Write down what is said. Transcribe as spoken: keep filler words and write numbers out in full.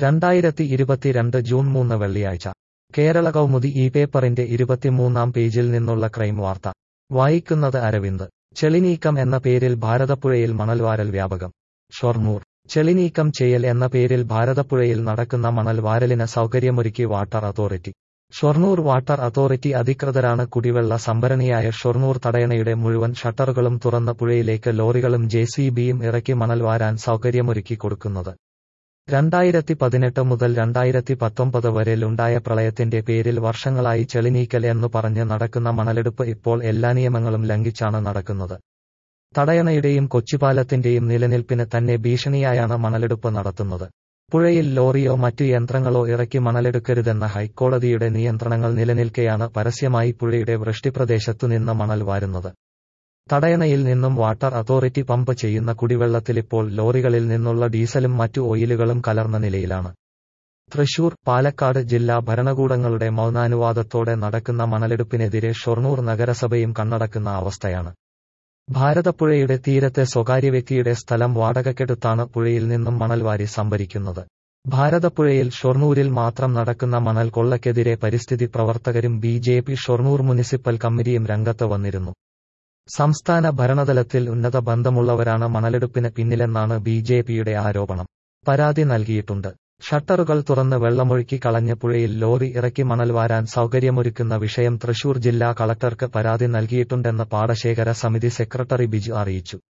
രണ്ടായിരത്തി ഇരുപത്തിരണ്ട് ജൂൺ മൂന്ന് വെള്ളിയാഴ്ച കേരള കൗമുദി ഈ പേപ്പറിന്റെ ഇരുപത്തിമൂന്നാം പേജിൽ നിന്നുള്ള ക്രൈം വാർത്ത വായിക്കുന്നത് അരവിന്ദ്. ചെളിനീക്കം എന്ന പേരിൽ ഭാരതപ്പുഴയിൽ മണൽവാരൽ വ്യാപകം. ഷൊർണൂർ. ചെളിനീക്കം ചെയ്യൽ എന്ന പേരിൽ ഭാരതപ്പുഴയിൽ നടക്കുന്ന മണൽ വാരലിന് സൗകര്യമൊരുക്കി water authority. Shoranur water authority അധികൃതരാണ് കുടിവെള്ള സംഭരണിയായ ഷൊർണൂർ തടയണയുടെ മുഴുവൻ ഷട്ടറുകളും തുറന്ന് പുഴയിലേക്ക് ലോറികളും ജെ സി ബിയും ഇറക്കി മണൽ വാരാൻ സൗകര്യമൊരുക്കി കൊടുക്കുന്നത്. രണ്ടായിരത്തി പതിനെട്ട് മുതൽ രണ്ടായിരത്തി പത്തൊമ്പത് വരെയുണ്ടായ പ്രളയത്തിന്റെ പേരിൽ വർഷങ്ങളായി ചെളിനീക്കൽ എന്നു പറഞ്ഞ് നടക്കുന്ന മണലെടുപ്പ് ഇപ്പോൾ എല്ലാ നിയമങ്ങളും ലംഘിച്ചാണ് നടക്കുന്നത്. തടയണയുടെയും കൊച്ചിപാലത്തിന്റെയും നിലനിൽപ്പിന് തന്നെ ഭീഷണിയായാണ് മണലെടുപ്പ് നടത്തുന്നത്. പുഴയിൽ ലോറിയോ മറ്റു യന്ത്രങ്ങളോ ഇറക്കി മണലെടുക്കരുതെന്ന ഹൈക്കോടതിയുടെ നിയന്ത്രണങ്ങൾ നിലനിൽക്കെയാണ് പരസ്യമായി പുഴയുടെ വൃഷ്ടിപ്രദേശത്തുനിന്ന് മണൽ വാരുന്നത്. തടയണയിൽ നിന്നും വാട്ടർ അതോറിറ്റി പമ്പ് ചെയ്യുന്ന കുടിവെള്ളത്തിലിപ്പോൾ ലോറികളിൽ നിന്നുള്ള ഡീസലും മറ്റു ഓയിലുകളും കലർന്ന നിലയിലാണ്. തൃശൂർ, പാലക്കാട് ജില്ലാ ഭരണകൂടങ്ങളുടെ മൗനാനുവാദത്തോടെ നടക്കുന്ന മണലെടുപ്പിനെതിരെ ഷൊർണൂർ നഗരസഭയും കണ്ണടക്കുന്ന അവസ്ഥയാണ്. ഭാരതപ്പുഴയുടെ തീരത്തെ സ്വകാര്യ വ്യക്തിയുടെ സ്ഥലം വാടകയ്ക്കെടുത്താണ് പുഴയിൽ നിന്നും മണൽവാരി സംഭരിക്കുന്നത്. ഭാരതപ്പുഴയിൽ ഷൊർണൂരിൽ മാത്രം നടക്കുന്ന മണൽ കൊള്ളയ്ക്കെതിരെ പരിസ്ഥിതി പ്രവർത്തകരും B J P Shoranur municipal കമ്മിറ്റിയും രംഗത്ത് വന്നിരുന്നു. സംസ്ഥാന ഭരണതലത്തിൽ ഉന്നത ബന്ധമുള്ളവരാണ് മണലെടുപ്പിന് പിന്നിലെന്നാണ് ബി ജെ പിയുടെ ആരോപണം. പരാതി നൽകിയിട്ടുണ്ട്. ഷട്ടറുകൾ തുറന്ന് വെള്ളമൊഴുക്കി കളഞ്ഞ പുഴയിൽ ലോറി ഇറക്കി മണൽ വാരാൻ സൗകര്യമൊരുക്കുന്ന വിഷയം തൃശൂർ ജില്ലാ കളക്ടർക്ക് പരാതി നൽകിയിട്ടുണ്ടെന്ന് പാടശേഖര സമിതി സെക്രട്ടറി ബിജു അറിയിച്ചു.